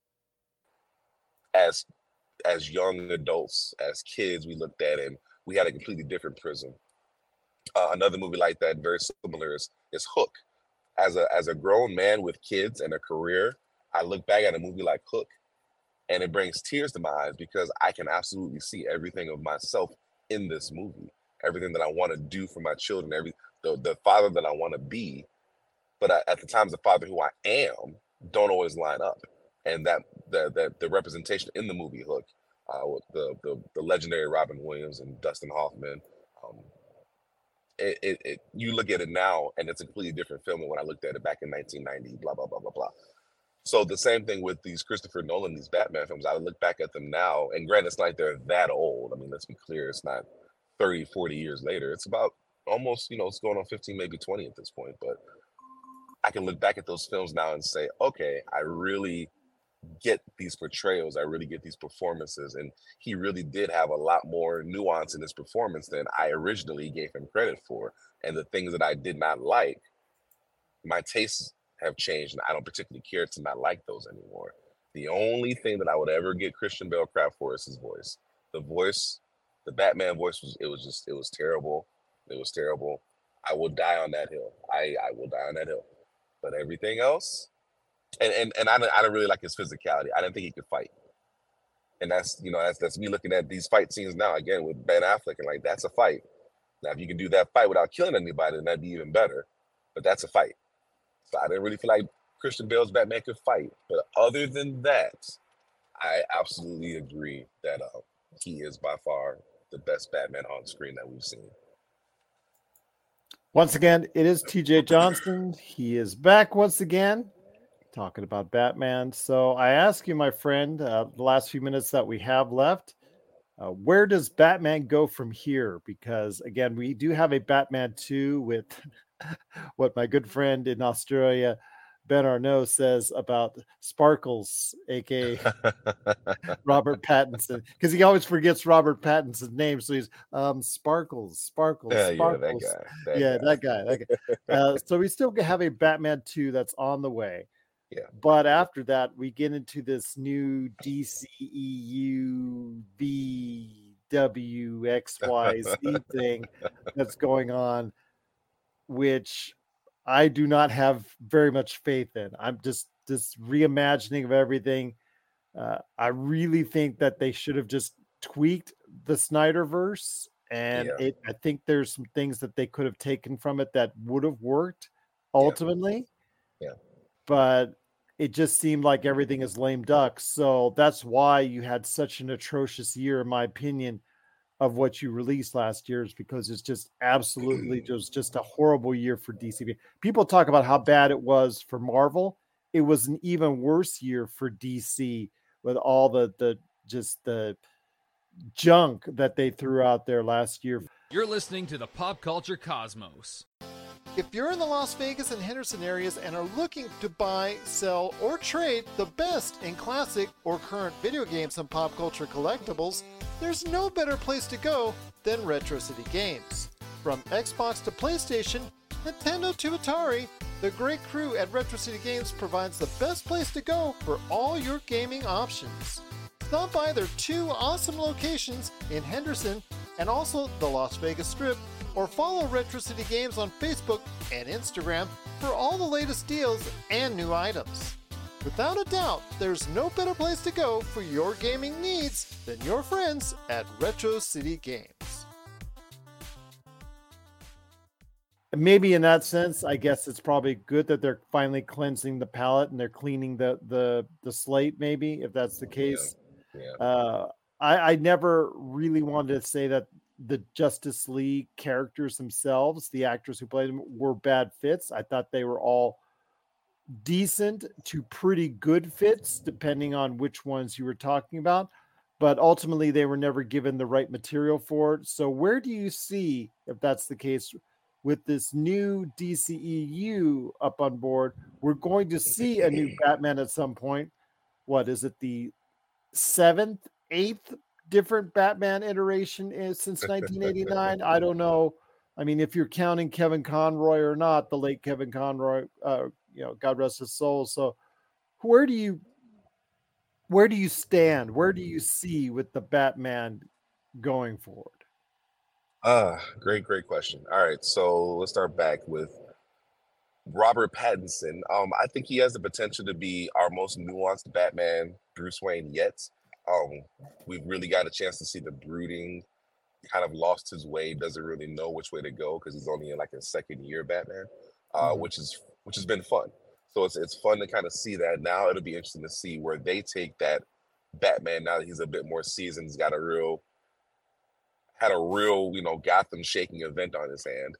as young adults, as kids, we looked at it and we had a completely different prism. Another movie like that, very similar, is Hook. As a grown man with kids and a career, I look back at a movie like Hook and it brings tears to my eyes because I can absolutely see everything of myself in this movie, everything that I want to do for my children, the father that I want to be, but at the times the father who I am don't always line up. And that the representation in the movie Hook, with the legendary Robin Williams and Dustin Hoffman, you look at it now and it's a completely different film than when I looked at it back in 1990, blah, blah, blah, blah, blah. So the same thing with these Christopher Nolan, these Batman films, I look back at them now, and granted, it's not like they're that old. I mean, let's be clear, it's not 30, 40 years later. It's about almost, it's going on 15, maybe 20 at this point. But I can look back at those films now and say, okay, I really get these portrayals. I really get these performances. And he really did have a lot more nuance in his performance than I originally gave him credit for. And the things that I did not like, my tastes have changed, and I don't particularly care to not like those anymore. The only thing that I would ever get Christian Bale crap for is his voice. The voice, the Batman voice it was terrible. It was terrible. I will die on that hill. I will die on that hill. But everything else, and I didn't really like his physicality. I didn't think he could fight. And that's me looking at these fight scenes now again with Ben Affleck, and like, that's a fight. Now, if you can do that fight without killing anybody, then that'd be even better. But that's a fight. So I didn't really feel like Christian Bale's Batman could fight. But other than that, I absolutely agree that he is by far the best Batman on screen that we've seen. Once again, it is TJ Johnson. He is back once again talking about Batman. So I ask you, my friend, the last few minutes that we have left, where does Batman go from here? Because, again, we do have a Batman 2 with what my good friend in Australia, Ben Arnault, says about Sparkles, a.k.a. Robert Pattinson, because he always forgets Robert Pattinson's name. So he's Sparkles. Yeah, Sparkles. That guy. So we still have a Batman 2 that's on the way. Yeah. But after that, we get into this new DCEU VWXYZ thing that's going on, which I do not have very much faith in. I'm just this reimagining of everything. I really think that they should have just tweaked the Snyderverse, and I think there's some things that they could have taken from it that would have worked ultimately. Yeah. But it just seemed like everything is lame duck. So that's why you had such an atrocious year, in my opinion, of what you released last year, is because it's just absolutely just a horrible year for DC. People talk about how bad it was for Marvel. It was an even worse year for DC with all the junk that they threw out there last year. You're listening to the Pop Culture Cosmos. If you're in the Las Vegas and Henderson areas and are looking to buy, sell, or trade the best in classic or current video games and pop culture collectibles, there's no better place to go than Retro City Games. From Xbox to PlayStation, Nintendo to Atari, the great crew at Retro City Games provides the best place to go for all your gaming options. Stop by their 2 awesome locations in Henderson and also the Las Vegas Strip, or follow Retro City Games on Facebook and Instagram for all the latest deals and new items. Without a doubt, there's no better place to go for your gaming needs than your friends at Retro City Games. Maybe in that sense, I guess it's probably good that they're finally cleansing the palette and they're cleaning the slate, maybe, if that's the case. Yeah. I never really wanted to say that the Justice League characters themselves, the actors who played them, were bad fits. I thought they were all decent to pretty good fits, depending on which ones you were talking about. But ultimately, they were never given the right material for it. So where do you see, if that's the case, with this new DCEU up on board, we're going to see a new Batman at some point. What is it, the 7th, 8th different Batman iteration is since 1989? I don't know. I mean, if you're counting Kevin Conroy or not, the late Kevin Conroy, God rest his soul. So where do you stand? Where do you see with the Batman going forward? Great question. All right, so let's start back with Robert Pattinson. I think he has the potential to be our most nuanced Batman, Bruce Wayne, yet. We've really got a chance to see the brooding, kind of lost his way, doesn't really know which way to go because he's only in like his second year Batman, which has been fun. So it's fun to kind of see that. Now it'll be interesting to see where they take that Batman now that he's a bit more seasoned. He's got had a real Gotham shaking event on his hand,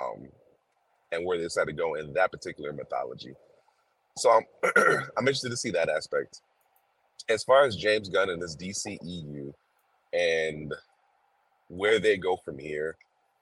and where they decide to go in that particular mythology. So I'm interested to see that aspect. As far as James Gunn and this DCEU and where they go from here,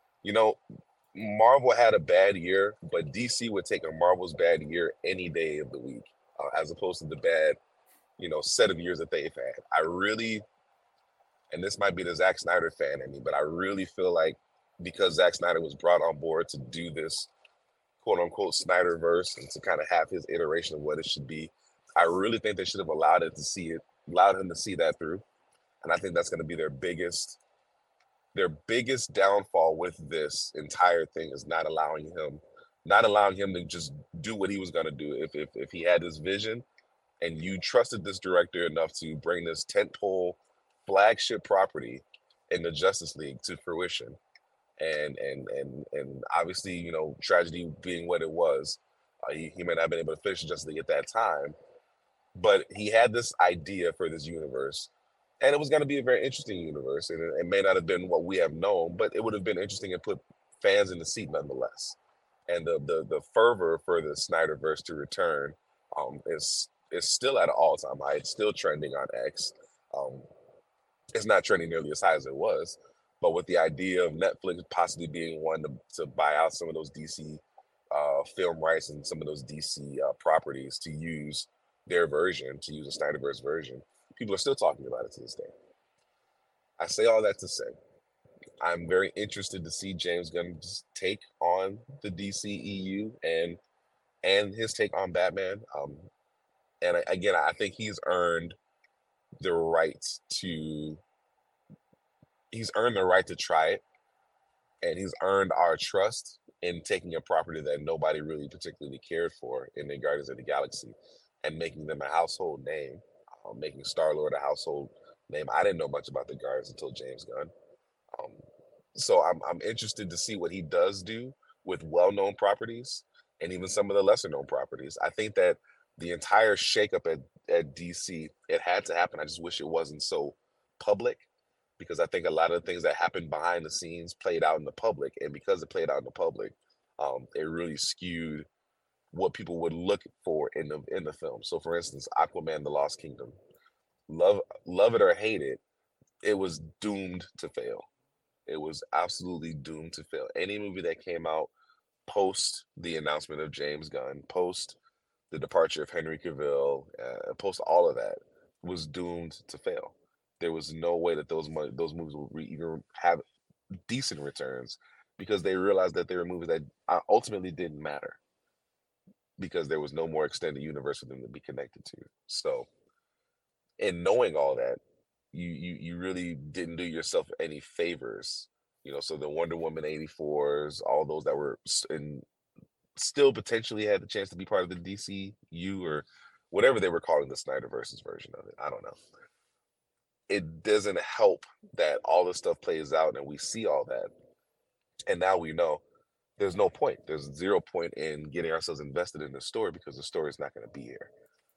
Marvel had a bad year, but DC would take a Marvel's bad year any day of the week, as opposed to the bad, set of years that they've had. I really, and this might be the Zack Snyder fan in me, but I really feel like because Zack Snyder was brought on board to do this quote unquote Snyderverse and to kind of have his iteration of what it should be. I really think they should have allowed him to see that through. And I think that's going to be their biggest downfall with this entire thing is not allowing him to just do what he was going to do. If he had this vision and you trusted this director enough to bring this tentpole flagship property in the Justice League to fruition, and obviously, you know, tragedy being what it was, he may not have been able to finish Justice League at that time, but he had this idea for this universe, and it was going to be a very interesting universe, and it may not have been what we have known, but it would have been interesting and put fans in the seat nonetheless. And the fervor for the Snyderverse to return is still at an all-time high. It's still trending on X. It's not trending nearly as high as it was, but with the idea of Netflix possibly being one to buy out some of those DC film rights and some of those DC properties to use their version, to use a Snyderverse version, people are still talking about it to this day. I say all that to say, I'm very interested to see James Gunn's take on the DCEU and his take on Batman. And again, I think he's earned the right to try it, and he's earned our trust in taking a property that nobody really particularly cared for in the Guardians of the Galaxy and making them a household name, making Star-Lord a household name. I didn't know much about the Guardians until James Gunn. So I'm interested to see what he does do with well-known properties and even some of the lesser-known properties. I think that the entire shakeup at DC, it had to happen. I just wish it wasn't so public, because I think a lot of the things that happened behind the scenes played out in the public, and because it played out in the public, it really skewed what people would look for in the film. So, for instance, Aquaman: The Lost Kingdom, love it or hate it, it was doomed to fail. It was absolutely doomed to fail. Any movie that came out post the announcement of James Gunn, post the departure of Henry Cavill, post all of that, was doomed to fail. There was no way that those movies would even have decent returns, because they realized that they were movies that ultimately didn't matter, because there was no more extended universe for them to be connected to. So, in knowing all that, you really didn't do yourself any favors. You know, so the Wonder Woman 84s, all those that were still potentially had the chance to be part of the DCU, or whatever they were calling the Snyderverse's version of it. I don't know. It doesn't help that all this stuff plays out and we see all that, and now we know there's no point. There's 0 point in getting ourselves invested in the story, because the story is not going to be here.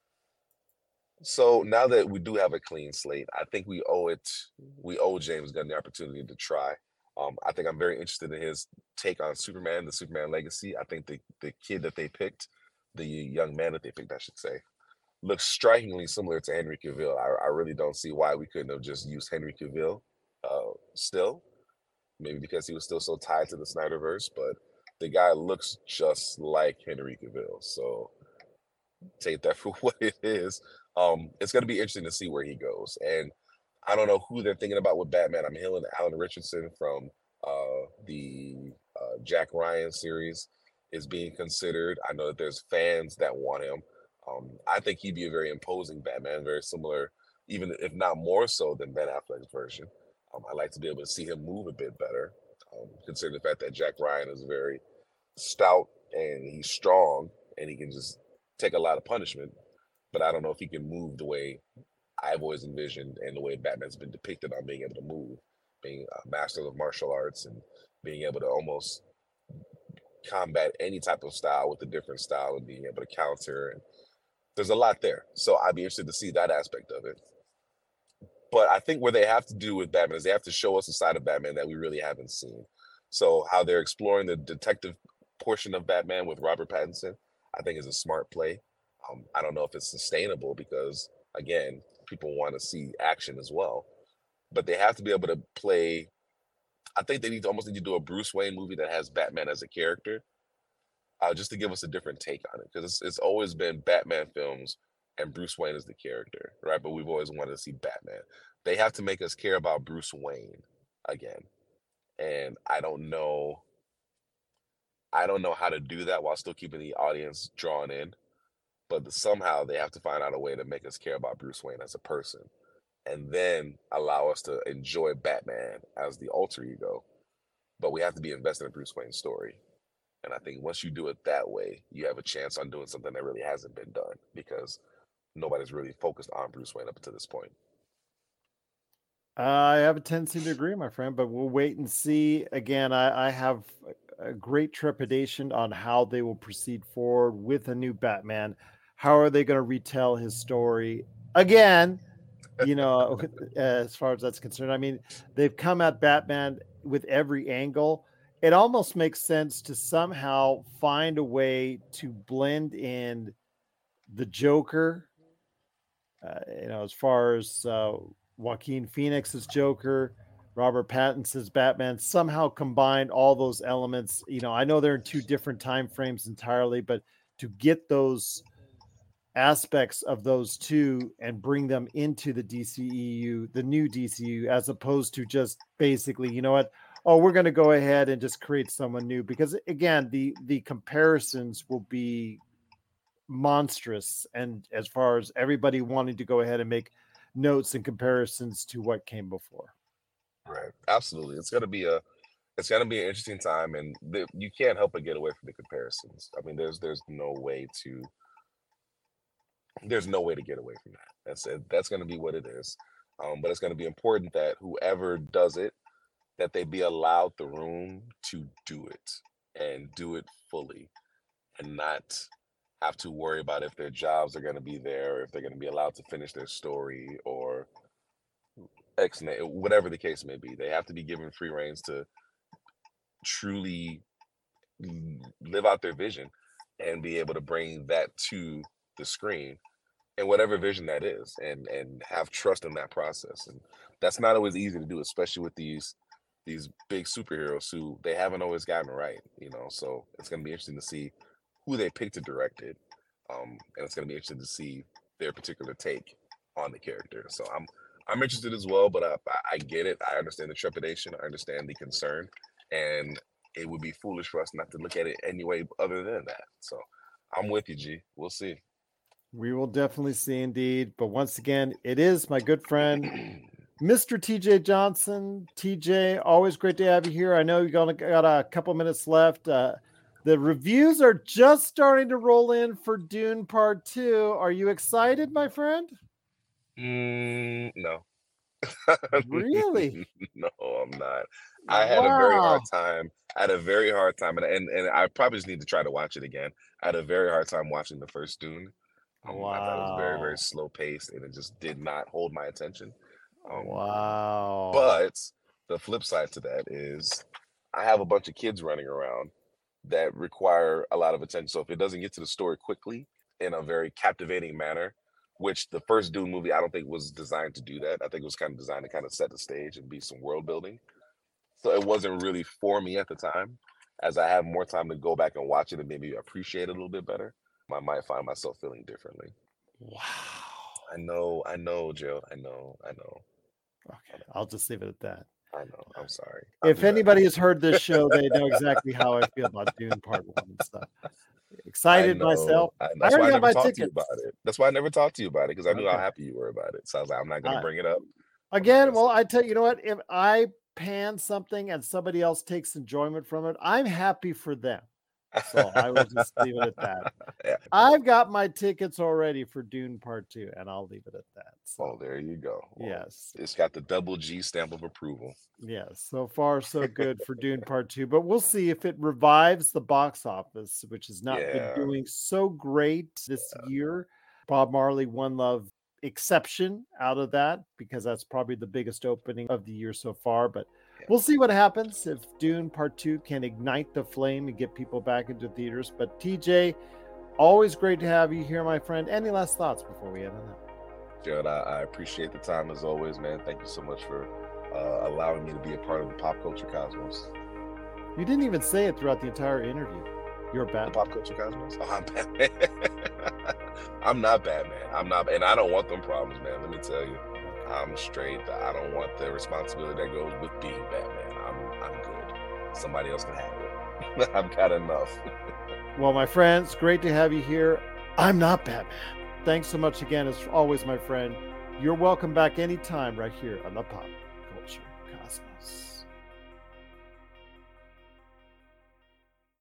So now that we do have a clean slate, I think we owe James Gunn the opportunity to try. I think I'm very interested in his take on Superman, the Superman legacy. I think the kid that they picked, the young man that they picked, I should say, looks strikingly similar to Henry Cavill. I really don't see why we couldn't have just used Henry Cavill still. Maybe because he was still so tied to the Snyderverse, but the guy looks just like Henry Cavill. So take that for what it is. It's going to be interesting to see where he goes. And I don't know who they're thinking about with Batman. I'm hearing Alan Richardson from the Jack Ryan series is being considered. I know that there's fans that want him. I think he'd be a very imposing Batman, very similar, even if not more so than Ben Affleck's version. I'd like to be able to see him move a bit better, considering the fact that Jack Ryan is very stout and he's strong and he can just take a lot of punishment. But I don't know if he can move the way I've always envisioned and the way Batman's been depicted on being able to move, being a master of martial arts and being able to almost combat any type of style with a different style and being able to counter. And there's a lot there. So I'd be interested to see that aspect of it. But I think what they have to do with Batman is they have to show us a side of Batman that we really haven't seen. So how they're exploring the detective portion of Batman with Robert Pattinson, I think is a smart play. I don't know if it's sustainable because, again, people want to see action as well. But they have to be able to play. I think they almost need to do a Bruce Wayne movie that has Batman as a character, just to give us a different take on it. Because it's always been Batman films and Bruce Wayne is the character, right? But we've always wanted to see Batman. They have to make us care about Bruce Wayne again. And I don't know I don't know how to do that while still keeping the audience drawn in, but somehow they have to find out a way to make us care about Bruce Wayne as a person, and then allow us to enjoy Batman as the alter ego. But we have to be invested in Bruce Wayne's story. And I think once you do it that way, you have a chance on doing something that really hasn't been done, because nobody's really focused on Bruce Wayne up to this point. I have a tendency to agree, my friend, but we'll wait and see. Again, I have a great trepidation on how they will proceed forward with a new Batman. How are they going to retell his story? Again, as far as that's concerned, I mean, they've come at Batman with every angle. It almost makes sense to somehow find a way to blend in the Joker, as far as Joaquin Phoenix's Joker, Robert Pattinson's Batman, somehow combine all those elements. I know they're in two different time frames entirely, but to get those aspects of those two and bring them into the DCEU, the new DCEU, as opposed to just basically, we're going to go ahead and just create someone new, because again, the comparisons will be monstrous. And as far as everybody wanting to go ahead and make notes and comparisons to what came before. Right. Absolutely. It's going to be an interesting time, and you can't help but get away from the comparisons. I mean, there's no way to get away from that. That's going to be what it is. But it's going to be important that whoever does it, that they be allowed the room to do it and do it fully, and not have to worry about if their jobs are going to be there, or if they're going to be allowed to finish their story, or whatever the case may be. They have to be given free reins to truly live out their vision and be able to bring that to the screen, and whatever vision that is, and have trust in that process. And that's not always easy to do, especially with these big superheroes who they haven't always gotten right, so it's going to be interesting to see who they pick to direct it. And it's going to be interesting to see their particular take on the character. So I'm interested as well, but I get it. I understand the trepidation. I understand the concern, and it would be foolish for us not to look at it any way other than that. So I'm with you, G. We'll see. We will definitely see, indeed. But once again, it is my good friend, Mr. TJ Johnson. TJ, always great to have you here. I know you got a couple minutes left. The reviews are just starting to roll in for Dune Part 2. Are you excited, my friend? No. Really? No, I'm not. I had a very hard time. And I probably just need to try to watch it again. I had a very hard time watching the first Dune. I thought it was very, very slow paced, and it just did not hold my attention. Wow. But the flip side to that is I have a bunch of kids running around that require a lot of attention. So if it doesn't get to the story quickly in a very captivating manner, which the first Dune movie I don't think was designed to do that. I think it was kind of designed to kind of set the stage and be some world building. So it wasn't really for me at the time. As I have more time to go back and watch it and maybe appreciate it a little bit better, I might find myself feeling differently. Wow. I know, Gerald. I know. Okay, I'll just leave it at that. I know. I'm sorry. If anybody has heard this show, they know exactly how I feel about Dune Part 1 and stuff. Excited myself. That's why I never talked to you about it. That's why I never talked to you about it, because I knew how happy you were about it. So I was like, I'm not going to bring it up. Again, well, I tell you, what? If I pan something and somebody else takes enjoyment from it, I'm happy for them. So I will just leave it at that. Yeah. I've got my tickets already for Dune Part 2, and I'll leave it at that. So, oh, there you go. Well, yes. It's got the double G stamp of approval. Yes. So far, so good for Dune Part 2. But we'll see if it revives the box office, which has not been doing so great this year. Bob Marley, One Love exception out of that, because that's probably the biggest opening of the year so far. But we'll see what happens if Dune Part 2 can ignite the flame and get people back into theaters. But TJ, always great to have you here, my friend. Any last thoughts before we end on that? Jared, I appreciate the time as always, man. Thank you so much for allowing me to be a part of the pop culture cosmos. You didn't even say it throughout the entire interview. You're Batman. The pop culture cosmos? Oh, I'm Batman. I'm not Batman. I'm not, and I don't want them problems, man. Let me tell you. I'm straight. I don't want the responsibility that goes with being Batman. I'm good. Somebody else can have it. I've got enough. Well, my friends, great to have you here. I'm not Batman. Thanks so much again, as always, my friend. You're welcome back anytime right here on The Pop.